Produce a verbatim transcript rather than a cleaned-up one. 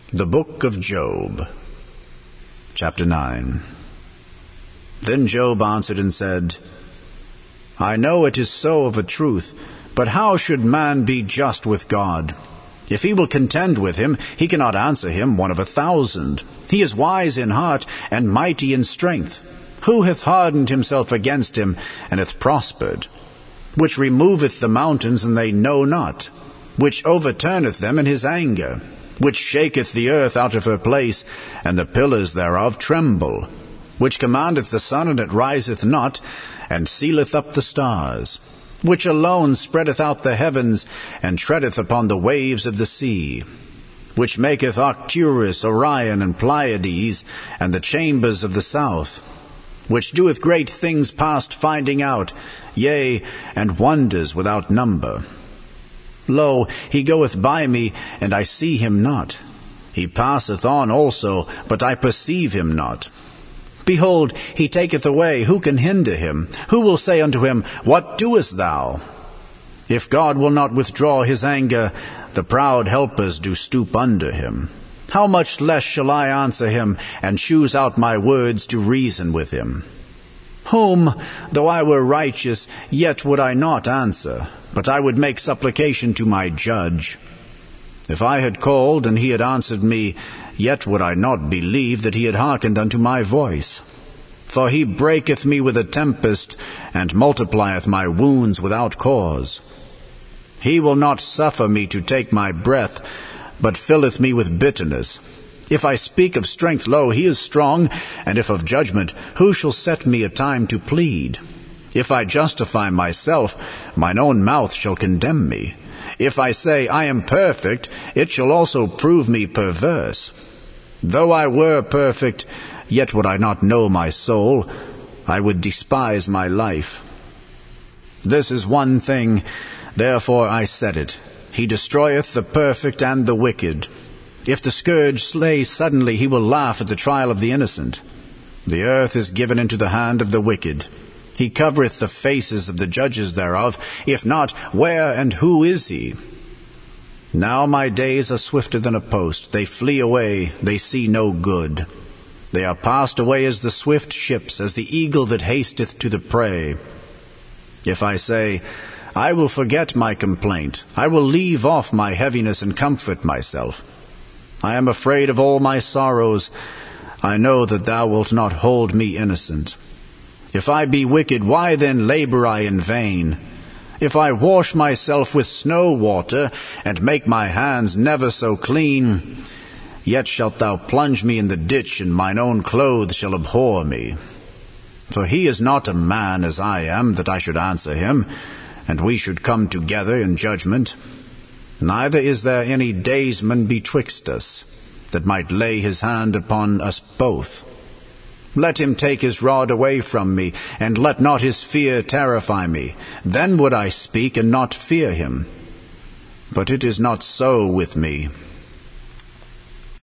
The Book of Job, Chapter nine. Then Job answered and said, I know it is so of a truth, but how should man be just with God? If he will contend with him, he cannot answer him one of a thousand. He is wise in heart, and mighty in strength. Who hath hardened himself against him, and hath prospered? Which removeth the mountains, and they know not? Which overturneth them in his anger? Which shaketh the earth out of her place, and the pillars thereof tremble? Which commandeth the sun, and it riseth not, and sealeth up the stars? Which alone spreadeth out the heavens, and treadeth upon the waves of the sea? Which maketh Arcturus, Orion, and Pleiades, and the chambers of the south? Which doeth great things past finding out, yea, and wonders without number? Lo, he goeth by me, and I see him not. He passeth on also, but I perceive him not. Behold, he taketh away, who can hinder him? Who will say unto him, What doest thou? If God will not withdraw his anger, the proud helpers do stoop under him. How much less shall I answer him, and choose out my words to reason with him? Whom, though I were righteous, yet would I not answer, but I would make supplication to my judge. If I had called, and he had answered me, yet would I not believe that he had hearkened unto my voice. For he breaketh me with a tempest, and multiplieth my wounds without cause. He will not suffer me to take my breath, but filleth me with bitterness. If I speak of strength, lo, he is strong, and if of judgment, who shall set me a time to plead? If I justify myself, mine own mouth shall condemn me. If I say, I am perfect, it shall also prove me perverse. Though I were perfect, yet would I not know my soul. I would despise my life. This is one thing, therefore I said it. He destroyeth the perfect and the wicked. If the scourge slay suddenly, he will laugh at the trial of the innocent. The earth is given into the hand of the wicked. He covereth the faces of the judges thereof. If not, where and who is he? Now my days are swifter than a post. They flee away, they see no good. They are passed away as the swift ships, as the eagle that hasteth to the prey. If I say, I will forget my complaint, I will leave off my heaviness and comfort myself. I am afraid of all my sorrows. I know that thou wilt not hold me innocent. If I be wicked, why then labor I in vain? If I wash myself with snow water, and make my hands never so clean, yet shalt thou plunge me in the ditch, and mine own clothes shall abhor me. For he is not a man as I am, that I should answer him, and we should come together in judgment. Neither is there any daysman betwixt us, that might lay his hand upon us both. Let him take his rod away from me, and let not his fear terrify me. Then would I speak and not fear him. But it is not so with me.